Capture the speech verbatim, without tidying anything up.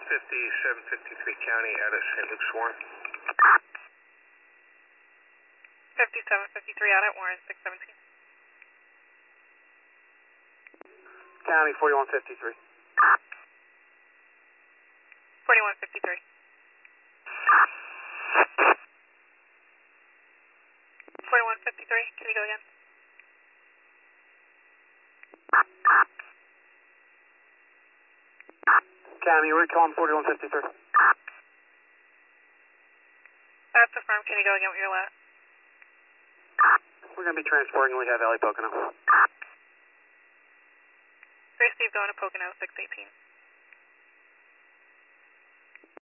fifty-seven fifty-three County out of Saint Luke's Warren. fifty-seven fifty-three out at Warren, six seventeen. County forty-one fifty-three. forty-one fifty-three. forty-one fifty-three, can you go again? County, recon forty-one fifty-three. That's affirmed, can you go again with your last? We're going to be transporting Lehigh Valley Pocono. Receive going to Pocono, six eighteen.